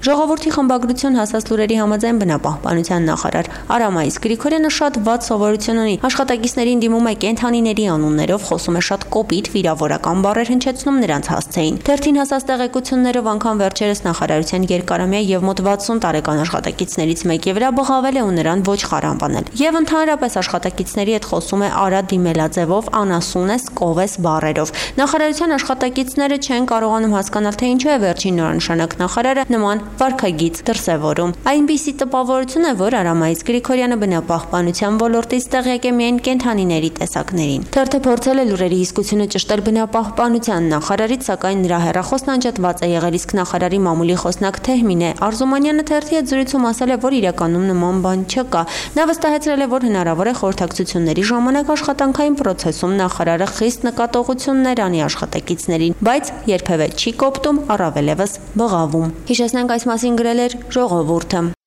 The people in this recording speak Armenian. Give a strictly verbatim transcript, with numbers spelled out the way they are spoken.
Ժողովրդի խմբագրություն հասած լուրերի համաձայն բնապահպանության նախարար Արամայիս Գրիգորյանը շատ վատ սովորություն ունի։ Աշխատակիցներին դիմում է կենդանիների անուններով, խոսում է շատ կոպիտ, վիրավորական բառեր հնչեցնում նրանց հասցեին։ Թերթին հասած տեղեկություններով անգամ վերջերս նախարարության երկարամյա եւ մոտ վաթսուն տարեկան աշխատակիցներից մեկի վրա բղավել է ու նրան ոչ խարանվանել։ Եվ ընդհանրապես աշխատակիցների հետ խոսում է արա դիմելաձևով, անասունես, կովես բառերով։ Նախարարության աշխատակիցները չեն կարողանում հասկանալ, թե ինչու է վերջին նորանշանակ նախարարը նման վարքագիծ դրսևորում։ Այնպիսի տպավորություն է, որ Արամայիս Գրիգորյանը բնապահպանության ոլորտից տեղյակ է միայն կենդանիների տեսակներին։ Թերթը փորձել է լուրերի իսկությունը ճշտել բնապահպանության նախարարից, սակայն նրա հեռախոսն անջատված է եղել, իսկ նախարարի մամուլի խոսնակ Թեհմինե Արզումանյանը թերթի հետ զրույցում ասել է, որ իրականում նման բան չկա։ Նա վստահեցրել է, որ հնարավոր է խորհրդակցությունների ժամանակ աշխատանքային process-ում նախարարը խիստ նկատողություններ անի աշխատակիցներին, բայց երբևէ չի կոպտում, առավելևս բղավում։ Հիշեցնենք, այս մասին գրել էր Ժողովուրդը։